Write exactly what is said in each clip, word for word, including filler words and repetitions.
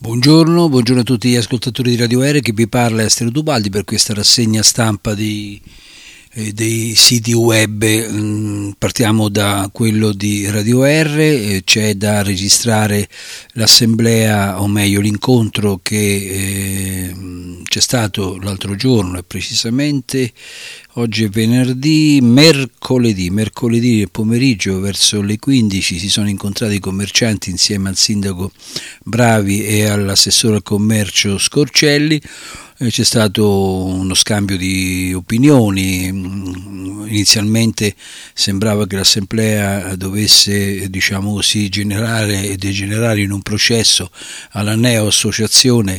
Buongiorno, buongiorno a tutti gli ascoltatori di Radio R, che vi parla è Astero Dubaldi per questa rassegna stampa di, eh, dei siti web. Mm, partiamo da quello di Radio R, eh, c'è da registrare l'assemblea, o meglio l'incontro che eh, c'è stato l'altro giorno, e precisamente oggi è venerdì, mercoledì, mercoledì nel pomeriggio verso le quindici si sono incontrati i commercianti insieme al sindaco Bravi e all'assessore al commercio Scorcelli. C'è stato uno scambio di opinioni. Inizialmente sembrava che l'assemblea dovesse, diciamo così, generare e degenerare in un processo alla neo-associazione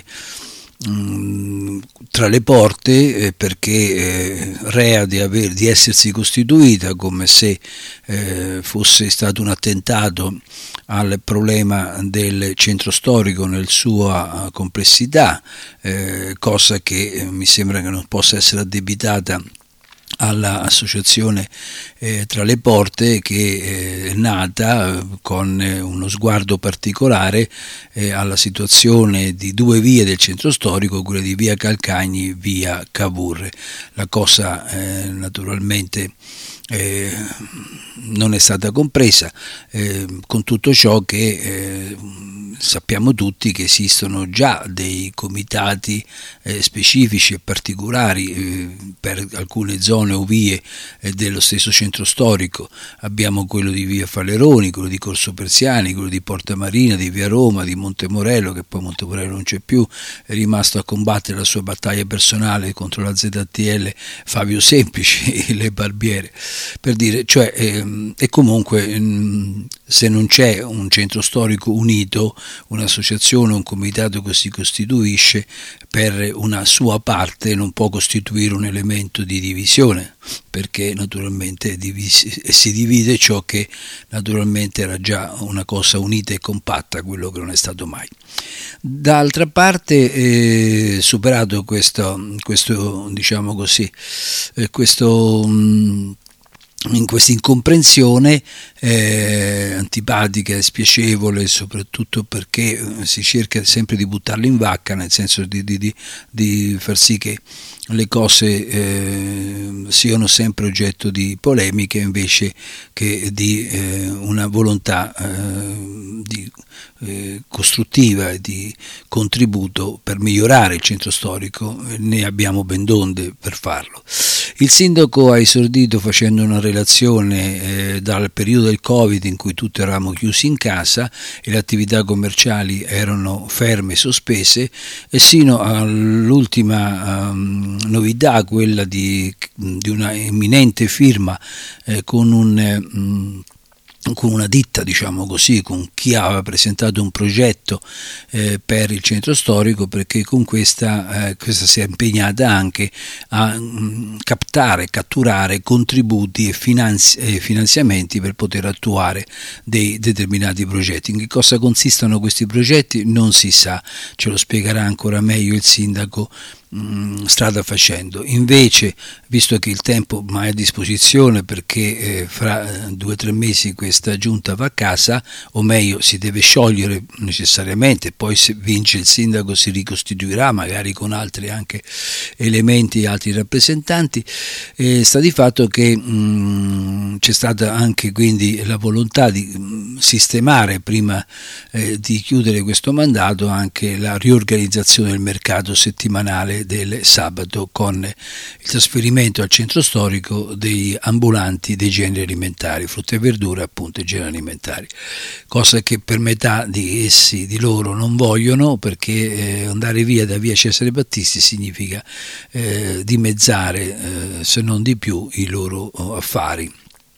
tra le porte, eh, perché eh, rea di, aver, di essersi costituita, come se eh, fosse stato un attentato al problema del centro storico nel sua complessità, eh, cosa che eh, mi sembra che non possa essere addebitata all'associazione eh, Tra le Porte, che eh, è nata eh, con eh, uno sguardo particolare eh, alla situazione di due vie del centro storico, quella di via Calcagni e via Cavour. La cosa eh, naturalmente eh, non è stata compresa, eh, con tutto ciò che eh, sappiamo tutti che esistono già dei comitati eh, specifici e particolari eh, per alcune zone o vie eh, dello stesso centro storico. Abbiamo quello di via Faleroni, quello di Corso Persiani, quello di Porta Marina, di via Roma, di Montemorello, che poi Montemorello non c'è più, è rimasto a combattere la sua battaglia personale contro la Z T L Fabio Semplici e le Barbiere, per dire, cioè ehm, e comunque ehm, se non c'è un centro storico unito, un'associazione, un comitato che si costituisce per una sua parte non può costituire un elemento di divisione, perché naturalmente divisi, si divide ciò che naturalmente era già una cosa unita e compatta, quello che non è stato mai. D'altra parte, eh, superato questo, questo diciamo così, eh, questo mh, in questa incomprensione eh, antipatica e spiacevole, soprattutto perché si cerca sempre di buttarlo in vacca, nel senso di, di, di, di far sì che le cose eh, siano sempre oggetto di polemiche invece che di eh, una volontà eh, di, eh, costruttiva e di contributo per migliorare il centro storico. Ne abbiamo ben donde per farlo. Il sindaco ha esordito facendo una relazione eh, dal periodo del Covid, in cui tutti eravamo chiusi in casa e le attività commerciali erano ferme, sospese, e sino all'ultima um, novità, quella di, di una imminente firma eh, con un um, con una ditta, diciamo così, con chi aveva presentato un progetto eh, per il centro storico, perché con questa, eh, questa si è impegnata anche a mh, captare, catturare contributi e finanzi- eh, finanziamenti per poter attuare dei determinati progetti. In che cosa consistono questi progetti non si sa, ce lo spiegherà ancora meglio il sindaco strada facendo. Invece, visto che il tempo mai è a disposizione, perché eh, fra due o tre mesi questa giunta va a casa, o meglio si deve sciogliere necessariamente, poi se vince il sindaco si ricostituirà magari con altri anche elementi, altri rappresentanti, eh, sta di fatto che mh, c'è stata anche quindi la volontà di mh, sistemare prima eh, di chiudere questo mandato anche la riorganizzazione del mercato settimanale del sabato, con il trasferimento al centro storico degli ambulanti dei generi alimentari, frutta e verdura, appunto, e generi alimentari, cosa che per metà di essi, di loro, non vogliono, perché eh, andare via da via Cesare Battisti significa eh, dimezzare, eh, se non di più, i loro oh, affari.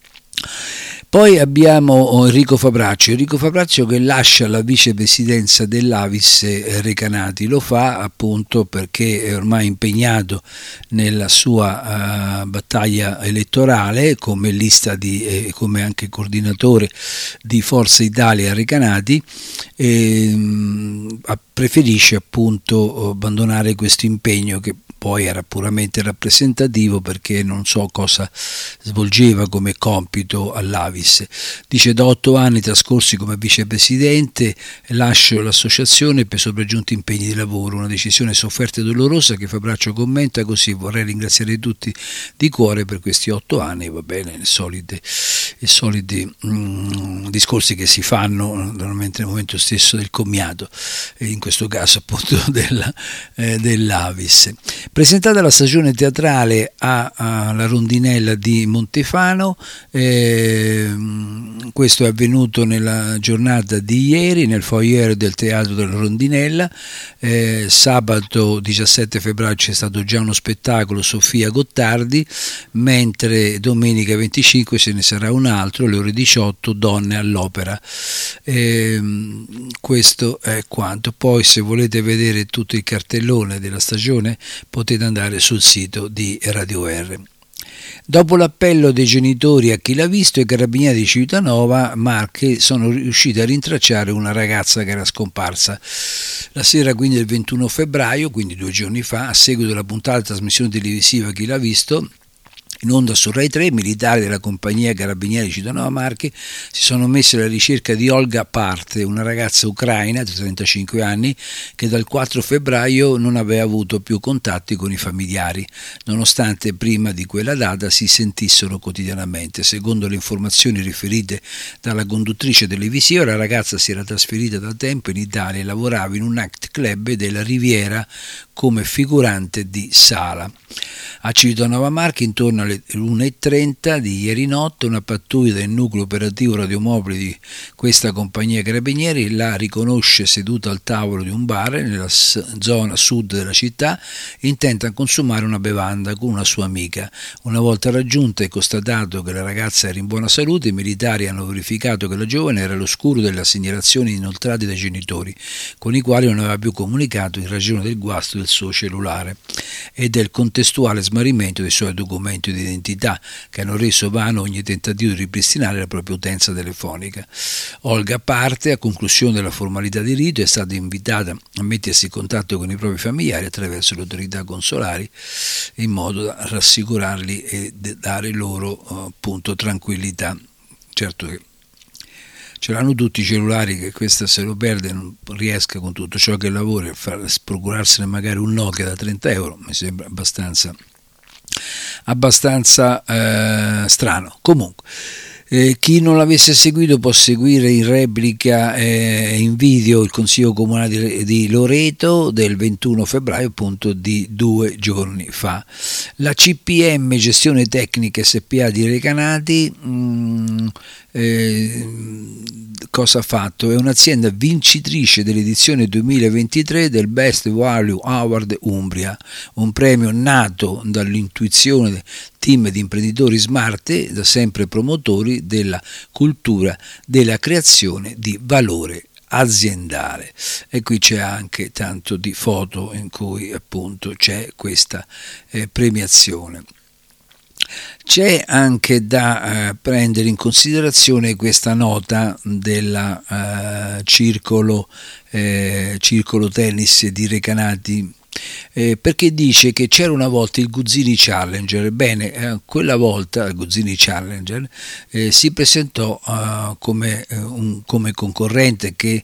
Poi abbiamo Enrico Fabraccio, Enrico Fabraccio che lascia la vicepresidenza dell'Avis Recanati, lo fa appunto perché è ormai impegnato nella sua uh, battaglia elettorale come lista di, eh, come anche coordinatore di Forza Italia Recanati, e mh, preferisce appunto abbandonare questo impegno che poi era puramente rappresentativo perché non so cosa svolgeva come compito all'Avis. Dice: da otto anni trascorsi come vicepresidente lascio l'associazione per sopraggiunti impegni di lavoro, una decisione sofferta e dolorosa che Fabraccio commenta così: vorrei ringraziare tutti di cuore per questi otto anni. Va bene, i soliti, i soliti mm, discorsi che si fanno normalmente nel momento stesso del commiato, in questo caso appunto della, eh, dell'Avis. Presentata la stagione teatrale alla Rondinella di Montefano, eh, questo è avvenuto nella giornata di ieri nel foyer del Teatro della Rondinella. Eh, sabato diciassette febbraio c'è stato già uno spettacolo, Sofia Gottardi, mentre domenica venticinque ce ne sarà un altro alle ore diciotto, Donne all'Opera. Eh, questo è quanto. Poi, se volete vedere tutto il cartellone della stagione, potete andare sul sito di Radio R. Dopo l'appello dei genitori a chi l'ha visto, i carabinieri di Civitanova Marche sono riusciti a rintracciare una ragazza che era scomparsa. La sera quindi del ventuno febbraio, quindi due giorni fa, a seguito della puntata trasmissione televisiva Chi l'ha visto, in onda su Rai tre, militari della compagnia Carabinieri di Civitanova Marche si sono messi alla ricerca di Olga Parte, una ragazza ucraina di trentacinque anni che dal quattro febbraio non aveva avuto più contatti con i familiari, nonostante prima di quella data si sentissero quotidianamente. Secondo le informazioni riferite dalla conduttrice televisiva, la ragazza si era trasferita da tempo in Italia e lavorava in un night club della Riviera come figurante di sala. A Civitanova Marche, intorno alle l'una e trenta di ieri notte, una pattuglia del nucleo operativo radiomobile di questa compagnia carabinieri la riconosce seduta al tavolo di un bar nella zona sud della città, intenta a consumare una bevanda con una sua amica. Una volta raggiunta e constatato che la ragazza era in buona salute, i militari hanno verificato che la giovane era all'oscuro delle segnalazioni inoltrate dai genitori, con i quali non aveva più comunicato in ragione del guasto del suo cellulare e del contestuale smarrimento dei suoi documenti di identità, che hanno reso vano ogni tentativo di ripristinare la propria utenza telefonica. Olga Parte, a conclusione della formalità di rito, è stata invitata a mettersi in contatto con i propri familiari attraverso le autorità consolari, in modo da rassicurarli e dare loro appunto tranquillità. Certo che ce l'hanno tutti i cellulari, che questa se lo perde non riesca con tutto ciò che lavora a procurarsene magari un Nokia da trenta euro, mi sembra abbastanza abbastanza eh, strano. Comunque, eh, chi non l'avesse seguito può seguire in replica eh, in video il Consiglio Comunale di, di Loreto del ventuno febbraio, appunto di due giorni fa. La C P M Gestione Tecnica S P A di Recanati mh, eh, cosa ha fatto? È un'azienda vincitrice dell'edizione duemilaventitré del Best Value Award Umbria, un premio nato dall'intuizione del team di imprenditori smart, da sempre promotori della cultura della creazione di valore aziendale. E qui c'è anche tanto di foto in cui appunto c'è questa eh, premiazione. C'è anche da eh, prendere in considerazione questa nota della eh, circolo, eh, circolo tennis di Recanati, eh, perché dice che c'era una volta il Guzzini Challenger. Bene, eh, quella volta il Guzzini Challenger eh, si presentò uh, come, uh, un, come concorrente che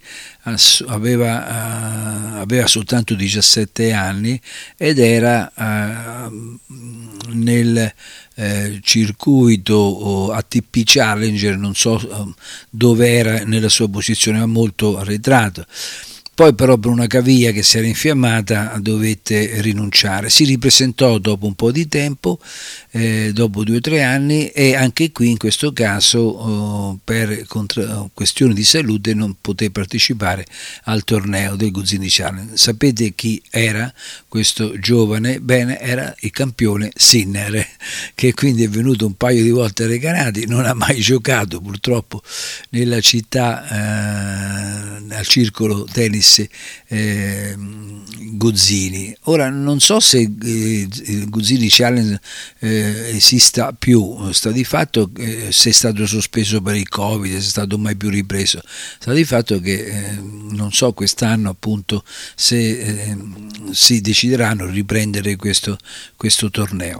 aveva, uh, aveva soltanto diciassette anni ed era uh, nel Eh, circuito oh, A T P Challenger, non so uh, dove era nella sua posizione, ma molto arretrato. Poi però per una caviglia che si era infiammata dovette rinunciare. Si ripresentò dopo un po' di tempo, eh, dopo due o tre anni, e anche qui in questo caso oh, per contra- questioni di salute non poté partecipare al torneo del Guzzini Challenge. Sapete chi era questo giovane? Bene, era il campione Sinner, che quindi è venuto un paio di volte a Recanati, non ha mai giocato purtroppo nella città, eh, al circolo tennis disse eh, Gozzini. Ora non so se eh, Gozzini Challenge eh, esista più, sta di fatto eh, se è stato sospeso per il Covid, se è stato mai più ripreso, sta di fatto che eh, non so quest'anno appunto se eh, si decideranno di riprendere questo, questo torneo.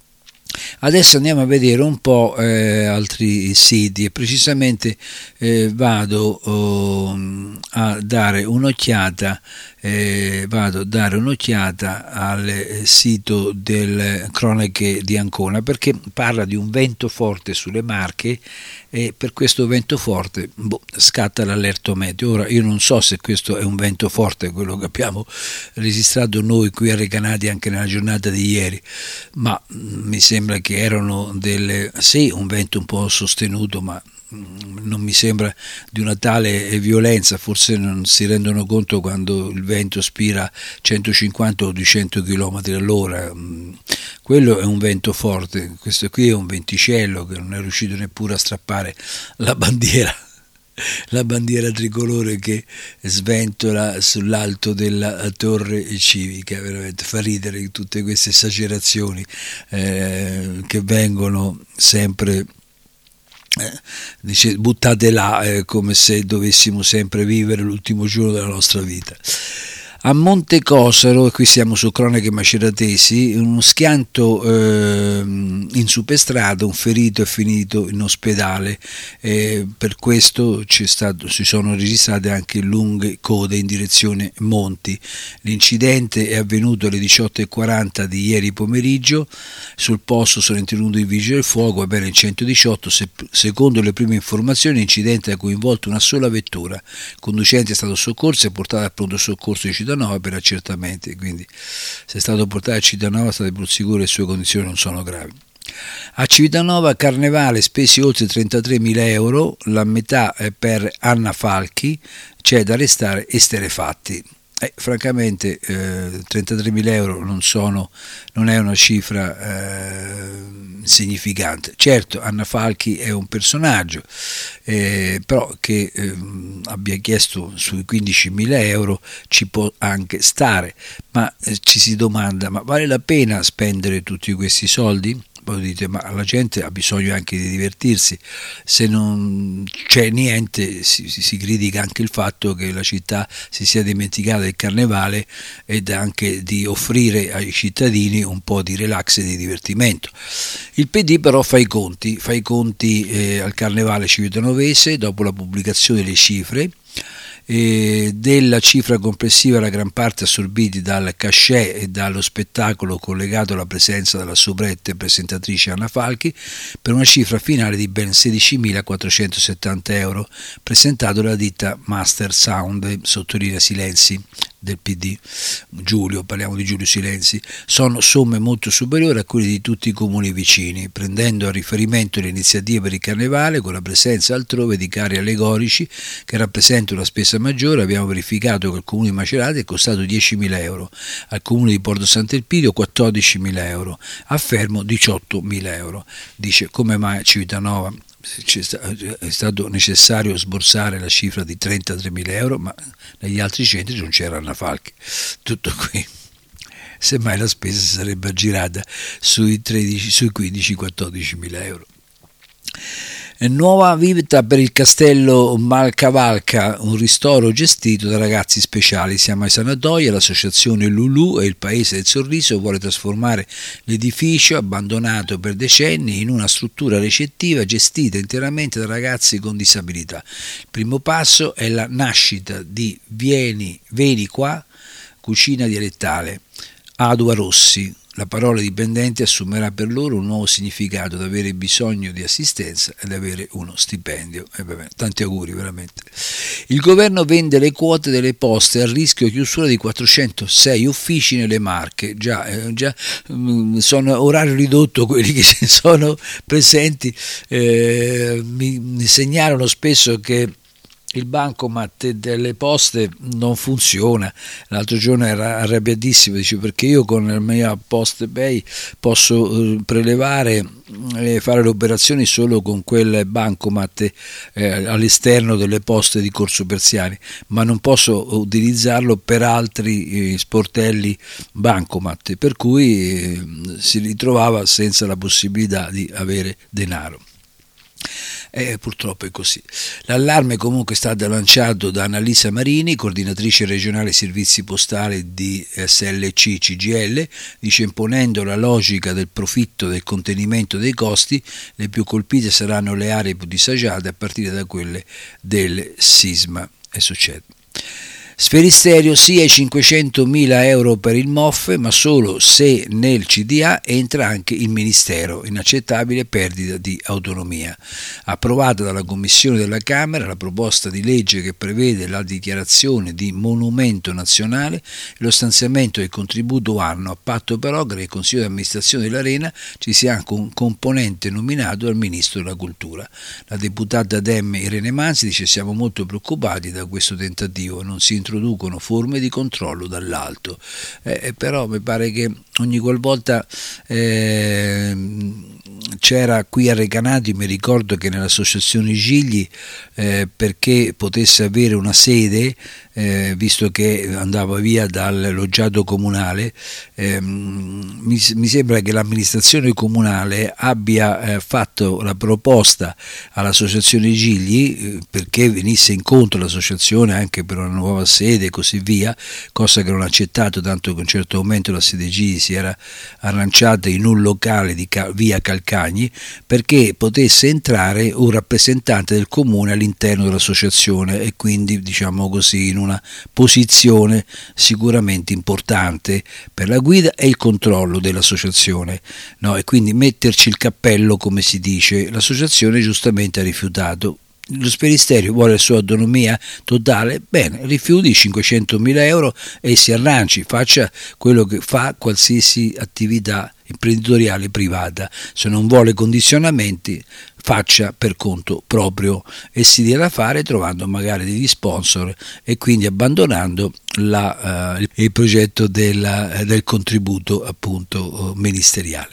Adesso andiamo a vedere un po' eh, altri siti e precisamente eh, vado oh, a dare un'occhiata eh, vado a dare un'occhiata al sito delle cronache di Ancona, perché parla di un vento forte sulle Marche e per questo vento forte boh, scatta l'allerta meteo. Ora io non so se questo è un vento forte, quello che abbiamo registrato noi qui a Recanati anche nella giornata di ieri, ma mh, mi sembra che erano delle sì, un vento un po' sostenuto, ma non mi sembra di una tale violenza. Forse non si rendono conto quando il vento spira centocinquanta o duecento chilometri all'ora. Quello è un vento forte, questo qui è un venticello che non è riuscito neppure a strappare la bandiera la bandiera tricolore che sventola sull'alto della torre civica. Veramente fa ridere tutte queste esagerazioni eh, che vengono sempre Eh, dice, buttate là eh, come se dovessimo sempre vivere l'ultimo giorno della nostra vita. A Montecosero, e qui siamo su Cronache Maceratesi, uno schianto eh, in superstrada, un ferito è finito in ospedale, eh, per questo c'è stato, si sono registrate anche lunghe code in direzione Monti. L'incidente è avvenuto alle diciotto e quaranta di ieri pomeriggio, sul posto sono intervenuti i vigili del fuoco, ebbene in centodiciotto, se, secondo le prime informazioni l'incidente ha coinvolto una sola vettura, il conducente è stato soccorso e portato al pronto soccorso di Cittadino per accertamenti, quindi se è stato portato a Cittadinova state pur sicuro che le sue condizioni non sono gravi. A Civitanova Carnevale spesi oltre trentatremila euro, la metà è per Anna Falchi, c'è da restare esterefatti. Eh, francamente eh, trentatremila euro non sono, non è una cifra eh, significante. Certo, Anna Falchi è un personaggio, eh, però che eh, abbia chiesto sui quindicimila euro ci può anche stare, ma eh, ci si domanda, ma vale la pena spendere tutti questi soldi? Poi dite, ma la gente ha bisogno anche di divertirsi, se non c'è niente si, si critica anche il fatto che la città si sia dimenticata del carnevale ed anche di offrire ai cittadini un po' di relax e di divertimento. Il P D però fa i conti, fa i conti eh, al carnevale civitanovese dopo la pubblicazione delle cifre, e della cifra complessiva la gran parte assorbiti dal cachet e dallo spettacolo collegato alla presenza della soubrette presentatrice Anna Falchi, per una cifra finale di ben sedicimilaquattrocentosettanta euro, presentato dalla ditta Master Sound, sottolinea Silenzi del P D, Giulio, parliamo di Giulio Silenzi. Sono somme molto superiori a quelle di tutti i comuni vicini, prendendo a riferimento le iniziative per il carnevale con la presenza altrove di carri allegorici che rappresentano una spesa maggiore. Abbiamo verificato che il comune di Macerata è costato diecimila euro, al comune di Porto Sant'Elpidio quattordicimila euro, a Fermo diciottomila euro. Dice, come mai Civitanova è stato necessario sborsare la cifra di trentatremila euro, ma negli altri centri non c'era Anna Falchi. Tutto qui. Semmai la spesa si sarebbe aggirata sui, tredici, sui quindici quattordicimila euro. Nuova vita per il castello Malcavalca, un ristoro gestito da ragazzi speciali. Siamo ai sanatoia, l'associazione Lulu e il Paese del Sorriso vuole trasformare l'edificio abbandonato per decenni in una struttura recettiva gestita interamente da ragazzi con disabilità. Il primo passo è la nascita di Vieni, Veni qua, cucina dialettale, Adua Rossi. La parola dipendente assumerà per loro un nuovo significato, di avere bisogno di assistenza ed avere uno stipendio. E vabbè, tanti auguri veramente. Il governo vende le quote delle poste a rischio chiusura di quattrocentosei uffici nelle Marche. Già, eh, già mh, sono orario ridotto quelli che sono presenti. Eh, mi, mi segnalano spesso che il bancomat delle poste non funziona. L'altro giorno era arrabbiatissimo, dice, perché io con la mia PostePay posso eh, prelevare e fare le operazioni solo con quel bancomat eh, all'esterno delle poste di Corso Persiani, ma non posso utilizzarlo per altri eh, sportelli bancomat, per cui eh, si ritrovava senza la possibilità di avere denaro. Eh, purtroppo è così. L'allarme comunque è stato lanciato da Annalisa Marini, coordinatrice regionale servizi postali di S L C C G I L, dice: imponendo la logica del profitto e del contenimento dei costi, le più colpite saranno le aree più disagiate a partire da quelle del sisma. E succede. Sferisterio sì ai cinquecentomila euro per il M O F, ma solo se nel C D A entra anche il Ministero, inaccettabile perdita di autonomia. Approvata dalla Commissione della Camera la proposta di legge che prevede la dichiarazione di monumento nazionale e lo stanziamento del contributo anno, a patto però che nel Consiglio di amministrazione dell'Arena ci sia anche un componente nominato dal Ministro della Cultura. La deputata Dem Irene Manzi dice: siamo molto preoccupati da questo tentativo, non si introducono forme di controllo dall'alto, eh, però mi pare che ogni qualvolta eh, c'era qui a Recanati, mi ricordo che nell'associazione Gigli, eh, perché potesse avere una sede, eh, visto che andava via dal loggiato comunale, eh, mi, mi sembra che l'amministrazione comunale abbia eh, fatto la proposta all'associazione Gigli eh, perché venisse incontro l'associazione anche per una nuova sede e così via, cosa che non ha accettato, tanto che a un certo momento la sede Gigli si era arrangiata in un locale di via Calcagni perché potesse entrare un rappresentante del comune all'interno dell'associazione e quindi, diciamo così, in una posizione sicuramente importante per la guida e il controllo dell'associazione, no? E quindi metterci il cappello, come si dice. L'associazione giustamente ha rifiutato. Lo Sferisterio vuole la sua autonomia totale, bene, rifiuti cinquecentomila euro e si arrangi, faccia quello che fa qualsiasi attività imprenditoriale privata. Se non vuole condizionamenti, faccia per conto proprio e si dia da fare trovando magari degli sponsor e quindi abbandonando la, uh, il progetto della, del contributo appunto ministeriale.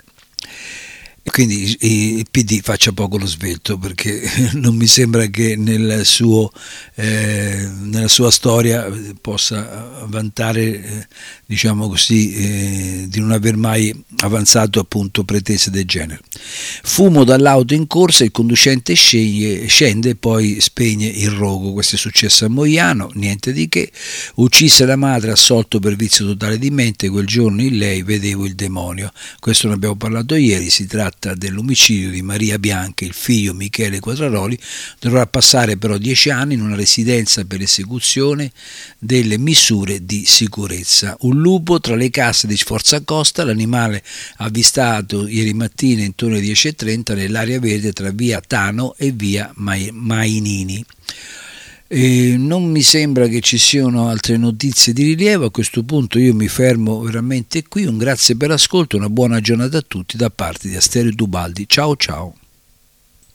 Quindi il P D faccia poco lo svelto, perché non mi sembra che nel suo, eh, nella sua storia possa vantare, eh, diciamo così, eh, di non aver mai avanzato appunto pretese del genere. Fumo dall'auto in corsa, il conducente sceglie, scende e poi spegne il rogo. Questo è successo a Moiano, niente di che. Uccise la madre, assolto per vizio totale di mente, quel giorno in lei vedevo il demonio. Questo ne abbiamo parlato ieri, si tratta dell'omicidio di Maria Bianchi. Il figlio Michele Quadraroli dovrà passare però dieci anni in una residenza per l'esecuzione delle misure di sicurezza. Un lupo tra le casse di Sforzacosta, l'animale avvistato ieri mattina intorno alle dieci e trenta nell'area verde tra via Tano e via Mainini. E non mi sembra che ci siano altre notizie di rilievo. A questo punto io mi fermo veramente qui. Un grazie per l'ascolto, una buona giornata a tutti da parte di Asterio Dubaldi. Ciao ciao.